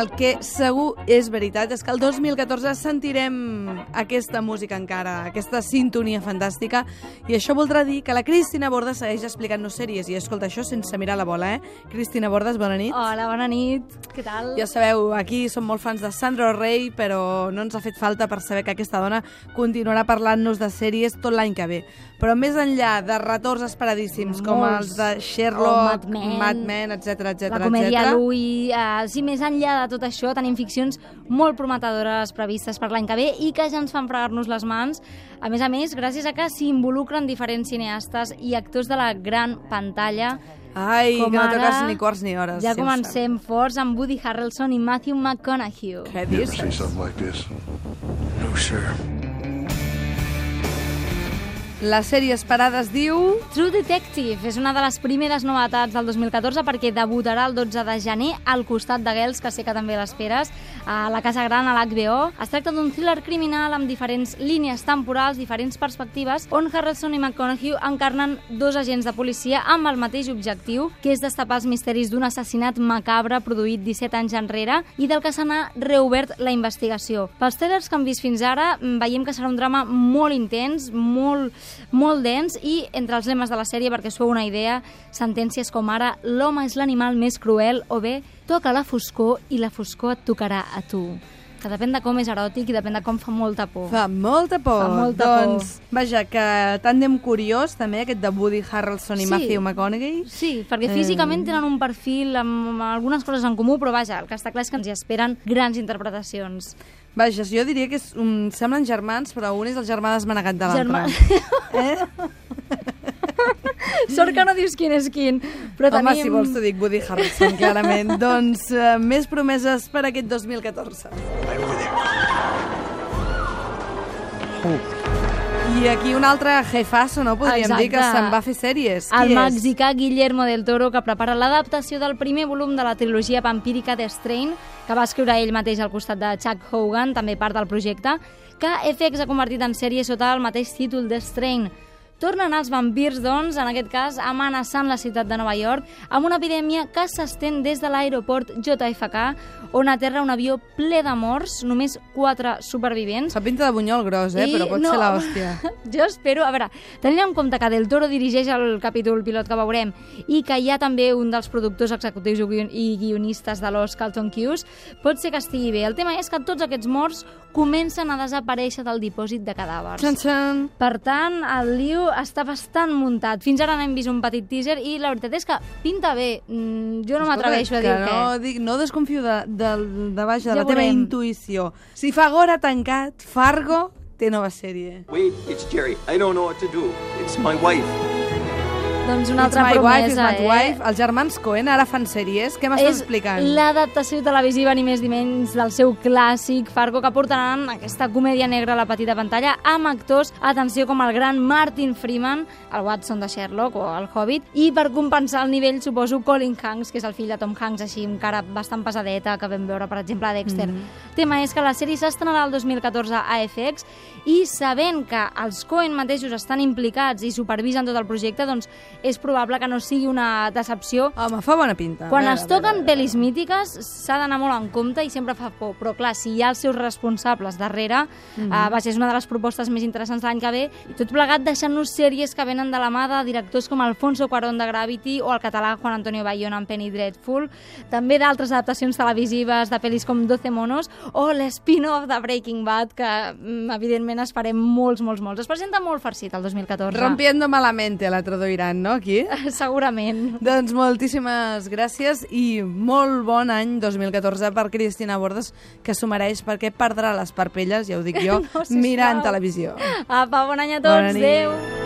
el que segur és veritat és que el 2014 sentirem aquesta música encara, aquesta sintonia fantàstica, i això voldrà dir que la Cristina Bordes segueix explicant-nos sèries, i escolta, això sense mirar la bola, Cristina Bordes, bona nit. Hola, bona nit. Què tal? Ja sabeu, aquí som molt fans de Sandra Rey, però no ens ha fet falta per saber que aquesta dona continuarà parlant-nos de sèries tot l'any que ve. Però més enllà de retorns esperadíssims com els de Sherlock, Mad Men, etc. La comèdia Louis, sí, més enllà de tot això tenim ficcions molt prometedores previstes per l'any que ve i que ja ens fan fregar-nos les mans. A més, gràcies a que s'hi involucren diferents cineastes i actors de la gran pantalla. Ai, que no toques ni quarts ni hores. Ja comencem forts amb Woody Harrelson i Matthew McConaughey. Què dius? No, sir. La sèrie esperada es diu... True Detective és una de les primeres novetats del 2014 perquè debutarà el 12 de gener al costat de Girls, que sé que també l'esperes, a la Casa Gran, a l'HBO. Es tracta d'un thriller criminal amb diferents línies temporals, diferents perspectives, on Harrelson i McConaughey encarnen dos agents de policia amb el mateix objectiu, que és destapar els misteris d'un assassinat macabre produït 17 anys enrere i del que se n'ha reobert la investigació. Pels trailers que hem vist fins ara, veiem que serà un drama molt intens, molt dens, i entre els lemes de la sèrie, perquè us feu una idea, sentències com ara l'home és l'animal més cruel, o bé toca la foscor i la foscor et tocarà a tu. Que depèn de com és eròtic i depèn de com fa molta por. Fa molta por. Fa molta por. Vaja, que tàndem curiós també, aquest de Woody Harrelson i Matthew McConaughey. Sí, perquè físicament tenen un perfil amb algunes coses en comú, però vaja, el que està clar és que ens hi esperen grans interpretacions. Vaja, jo diria que semblen germans, però un és el germà desmanegat de l'altre. Sort que no dius quin és quin. Però home, si vols t'ho dic, Woody Harrelson, clarament. Doncs més promeses per aquest 2014. I aquí un altre jefazo, no? Podríem dir que se'n va fer sèries. El mexicà Guillermo del Toro, que prepara l'adaptació del primer volum de la trilogia vampírica The Strain, que va escriure ell mateix al costat de Chuck Hogan, també part del projecte, que FX ha convertit en sèrie sota el mateix títol The Strain. Tornen els vampirs, doncs, en aquest cas, amenaçant la ciutat de Nova York amb una epidèmia que s'estén des de l'aeroport JFK, on aterra un avió ple de morts, només 4 supervivents. Fa pinta de bunyol gros, però pot ser l'hòstia. Jo espero, a veure, tenint en compte que Del Toro dirigeix el capítol pilot que veurem i que hi ha també un dels productors executius i guionistes de Los Carlton Cuse, pot ser que estigui bé. El tema és que tots aquests morts comencen a desaparèixer del dipòsit de cadàvers. Txan-txan. Per tant, el lío està bastant muntat. Fins ara n'hem vist un petit teaser i la veritat és que pinta bé. Jo no m'atreveixo a dir què. No desconfio de la teva intuïció. Si fa Gora tancat, Fargo té nova sèrie. Wait, it's Jerry. I don't know what to do. It's my wife. Doncs una altra promesa, Els germans Coen ara fan sèries. Què m'estàs explicant? És l'adaptació televisiva ni més ni menys del seu clàssic Fargo, que portaran aquesta comèdia negra a la petita pantalla amb actors, atenció, com el gran Martin Freeman, el Watson de Sherlock o el Hobbit, i per compensar el nivell, suposo, Colin Hanks, que és el fill de Tom Hanks, així amb cara bastant pesadeta, que vam veure, per exemple, a Dexter. El tema és que la sèrie s'estrenarà el 2014 a FX i sabent que els Coen mateixos estan implicats i supervisen tot el projecte, doncs és probable que no sigui una decepció. Home, fa bona pinta. Quan es toquen pel·lis mítiques s'ha d'anar molt en compte i sempre fa por, però clar, si hi ha els seus responsables darrere, és una de les propostes més interessants l'any que ve, i tot plegat deixant-nos sèries que venen de la mà de directors com Alfonso Cuarón de Gravity o el català Juan Antonio Bayona amb Penny Dreadful, també d'altres adaptacions televisives de pel·lis com 12 monos o l'spin-off de Breaking Bad, que evidentment esperem molts. Es presenta molt farcit el 2014. Rompiendo malamente la traduiran, no, aquí? Segurament. Doncs moltíssimes gràcies i molt bon any 2014 per Cristina Bordes, que s'ho mereix perquè perdrà les parpelles, ja ho dic jo, mirant televisió. Apa, bon any a tots, adéu!